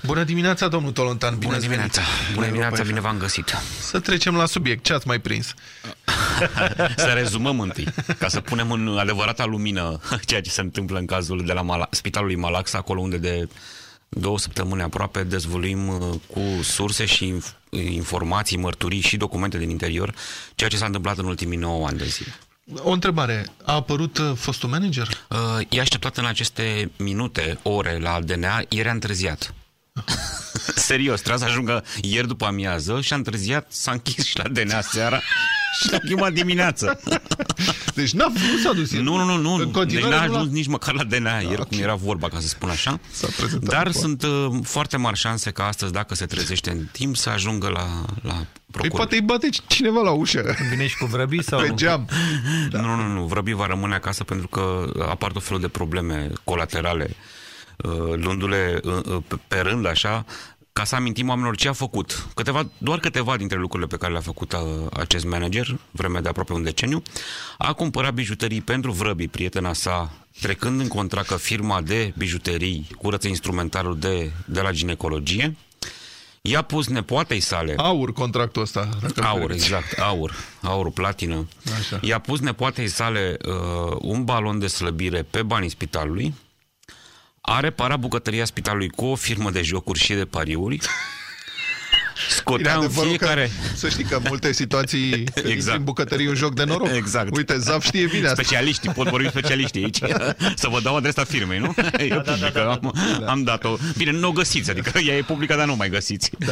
Bună dimineața, domnul Tolontan. Bună dimineața. Bună dimineața, bine v-am găsit. Să trecem la subiect. Ce ați mai prins? Să rezumăm întâi, ca să punem în adevărata lumină ceea ce se întâmplă în cazul de la Spitalului Malaxa, acolo unde de 2 săptămâni aproape dezvăluim cu surse și informații, mărturii și documente din interior ceea ce s-a întâmplat în ultimii 9 ani de zile. O întrebare. A apărut fostul manager? E așteptat în aceste minute, ore la DNA, ieri a întârziat. Serios, trebuia să ajungă ieri după amiază și a întârziat, s-a închis și la DNA seara și l-a chemat dimineața. Deci nu s-a dus ieri. Nu. Deci n-a ajuns nici măcar la DNA ieri, cum era vorba, ca să spun așa. Dar sunt foarte mari șanse ca astăzi, dacă se trezește în timp, să ajungă la procuror. Păi poate îi bate cineva la ușă. Vine și cu vrăbii sau... Pe geam. Da. Nu. Vrăbii va rămâne acasă pentru că apar tot felul de probleme colaterale, luându-le pe rând, așa, ca să amintim oamenilor ce a făcut. Doar câteva dintre lucrurile pe care le-a făcut acest manager, vreme de aproape un deceniu. A cumpărat bijuterii pentru vrăbii, prietena sa, trecând în contract că firma de bijuterii curăță instrumentarul de la ginecologie. I-a pus nepoatei sale... Aur contractul ăsta. Aur, exact, aur platină. Așa. I-a pus nepoatei sale un balon de slăbire pe banii spitalului. A reparat bucătăria spitalului cu o firmă de jocuri și de pariuri. Scotea în fiecare... Să știi că în multe situații exact. În bucătărie un joc de noroc. Exact. Uite, Zaf știe bine asta. Specialiștii, pot vorbi specialiștii aici. Să vă dau adresa firmei, nu? E publică, am dat-o. Bine, nu o găsiți, adică ea e publică, dar nu mai găsiți. Da.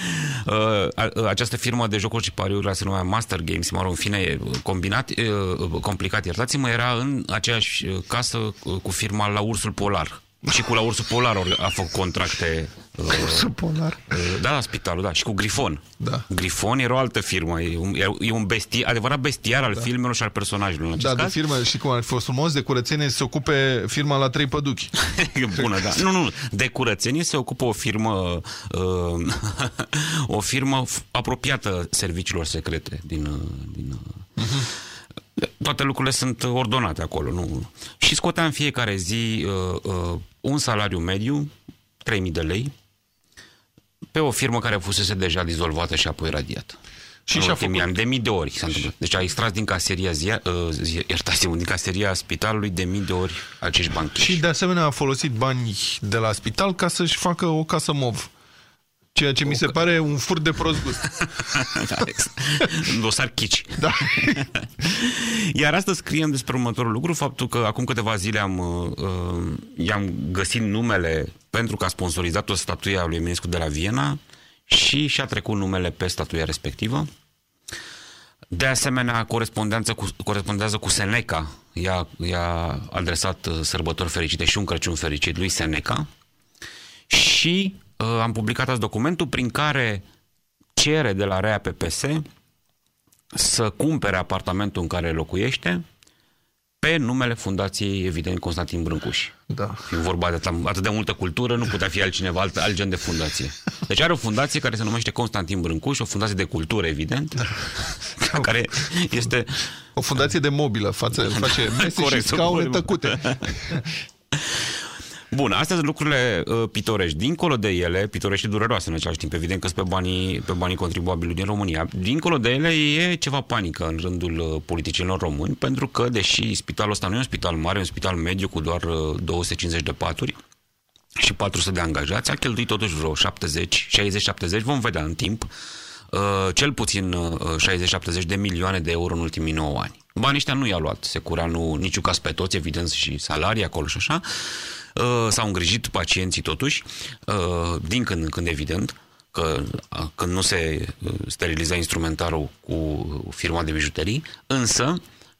Această firmă de jocuri și pariuri se numea Master Games, mă rog, în fine, complicat, iertați-mă, era în aceeași casă cu firma La Ursul Polar. Și cu La Ursul Polar a făcut contracte. Ursul Polar? Da, spitalul, da. Și cu Grifon. Da. Grifon era o altă firmă. E un adevărat bestiar al filmelor și al personajelor. Da, de firmă, și cum ar fi fost frumos, de curățenie se ocupe firma la 3 păduchi. Bună, da. Nu. De curățenie se ocupă o firmă o firmă apropiată serviciilor secrete din toate lucrurile sunt ordonate acolo, nu? Și scotea în fiecare zi un salariu mediu, 3.000 de lei, pe o firmă care fusese deja dizolvată și apoi radiată. Și și-a făcut ani, de mii de ori s-a întâmplat. Deci a extras din caseria din caseria spitalului de mii de ori acești bani. Și de asemenea a folosit bani de la spital ca să-și facă o casă MOV. Ceea ce mi se pare un furt de prost gust. Un dosar chici. Da. Iar astăzi scriem despre următorul lucru, faptul că acum câteva zile i-am găsit numele pentru că a sponsorizat o statuie a lui Eminescu de la Viena și și-a trecut numele pe statuia respectivă. De asemenea, corespondează cu Seneca. I-a adresat sărbători fericite și un Crăciun fericit lui Seneca. Și am publicat azi documentul prin care cere de la Rea PPS să cumpere apartamentul în care locuiește pe numele Fundației, evident, Constantin Brâncuș. Da. Fiind vorba de atât de multă cultură, nu putea fi altcineva, alt gen de fundație. Deci are o fundație care se numește Constantin Brâncuș, o fundație de cultură, evident, care este... O fundație de mobilă, face mese și scaune tăcute. Bun, astea sunt lucrurile pitorești. Dincolo de ele, pitorești și dureroase în același timp, evident că sunt pe banii contribuabilului din România. Dincolo de ele e ceva panică în rândul politicienilor români, pentru că, deși spitalul ăsta nu e un spital mare, e un spital mediu cu doar 250 de paturi și 400 de angajați, a cheltuit totuși vreo 60-70, vom vedea în timp, cel puțin 60-70 de milioane de euro în ultimii 9 ani. Banii ăștia nu i-a luat Secureanu, nici caz pe toți, evident, și salarii acolo și așa. S-au îngrijit pacienții totuși, din când în când, evident, că când nu se steriliza instrumentarul cu firma de bijuterii, însă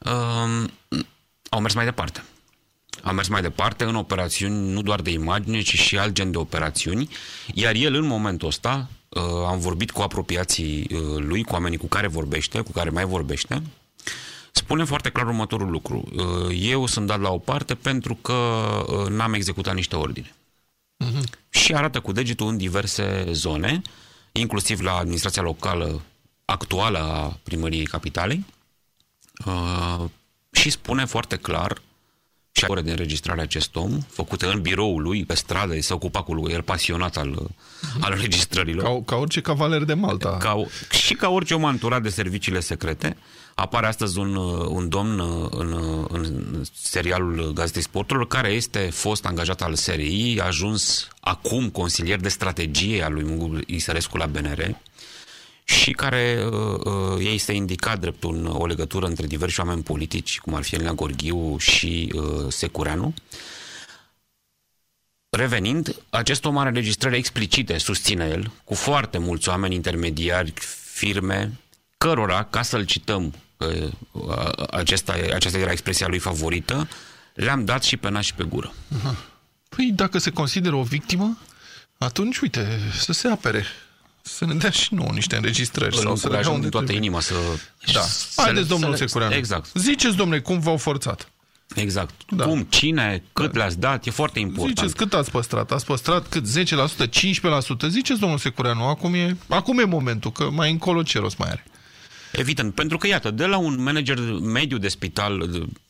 au mers mai departe. Au mers mai departe în operațiuni nu doar de imagine, ci și alt gen de operațiuni, iar el în momentul ăsta, am vorbit cu apropiații lui, cu oamenii cu care vorbește, cu care mai vorbește, spune foarte clar următorul lucru. Eu sunt dat la o parte pentru că n-am executat niște ordine. Și arată cu degetul în diverse zone, inclusiv la administrația locală actuală a primăriei Capitalei, și spune foarte clar și ore de înregistrare acest om, făcute în biroul lui, pe stradă, se ocupa cu el pasionat al înregistrărilor. Ca orice cavaler de Malta. Și ca orice om anturat de serviciile secrete. Apare astăzi un domn în serialul Gazetei Sporturilor, care este fost angajat al SRI, a ajuns acum consilier de strategie al lui Mugu Isărescu la BNR și care ei este indicat drept o legătură între diversi oameni politici, cum ar fi Elena Gorghiu și Secureanu. Revenind, acest om are înregistrări explicite, susține el, cu foarte mulți oameni intermediari, firme, cărora, ca să-l cităm, aceasta era expresia lui favorită, le-am dat și pe nas și pe gură. Păi dacă se consideră o victimă, atunci, uite, să se apere. Să ne dea și nouă niște înregistrări. Sau să le dea unde toată inima să... Da. Haideți, domnul Secureanu. Exact. Ziceți, domnule, cum v-au forțat. Exact. Da. Cum, cine, cât le-ați dat, e foarte important. Ziceți cât ați păstrat. Ați păstrat cât? 10%, 15%? Ziceți, domnul Secureanu, acum e momentul, că mai încolo ce rost mai are. Evident, pentru că, iată, de la un manager mediu de spital,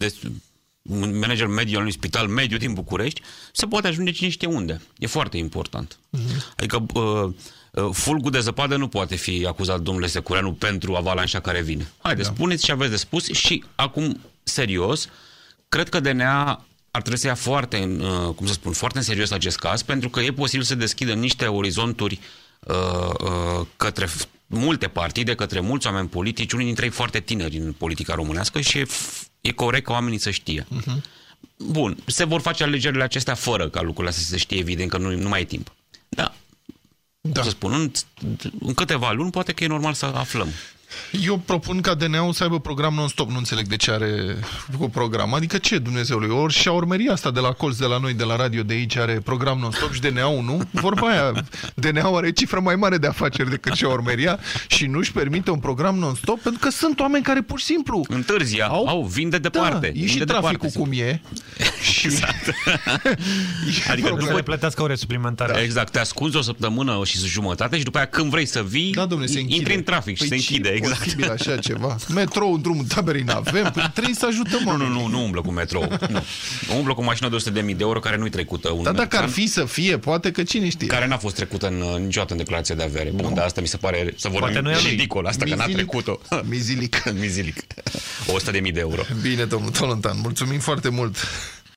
un manager mediu al unui spital mediu din București, se poate ajunge cine știe unde. E foarte important. Adică fulgul de zăpadă nu poate fi acuzat, domnule Secureanu, pentru avalanșa care vine. Haideți, spuneți ce aveți de spus și acum, serios, cred că DNA ar trebui să ia foarte, foarte în serios acest caz, pentru că e posibil să deschidă niște orizonturi către multe partide, către mulți oameni politici, unii dintre ei foarte tineri în politica românească și e corect ca oamenii să știe. Bun, se vor face alegerile acestea fără ca lucrurile astea să se știe, evident că nu mai e timp. Da. Cum să spun, în câteva luni poate că e normal să aflăm. Eu propun ca DNA-ul să aibă program non-stop. Nu înțeleg de ce are cu program. Adică ce, Dumnezeului? Ori și-a urmărit asta de la colț, de la noi, de la radio de aici, are program non-stop și DNA-ul nu? Vorba aia, DNA-ul are cifră mai mare de afaceri decât și-a urmăria și nu-și permite un program non-stop pentru că sunt oameni care pur și simplu întârzia, vin de departe. Da, e și traficul cum e. Exact. Adică nu voi plătească ore suplimentare. Exact, te ascunzi o săptămână și jumătate și după aia când vrei să vii, intri în trafic și se închide. Exact. Posibil așa ceva. Metrou în drumul taberei n-avem, trebuie să ajutăm oamenii. Nu umblă cu metrou. Nu umblă cu mașină de 100.000 de euro care nu-i trecută. Dar dacă ar fi să fie, poate că cine știe. Care n-a fost trecută niciodată în declarația de avere. Bun, dar asta mi se pare să vorbim ridicol. Asta că n-a trecut-o. Mizilic. 100.000 de euro. Bine, domnul Tolontan, mulțumim foarte mult.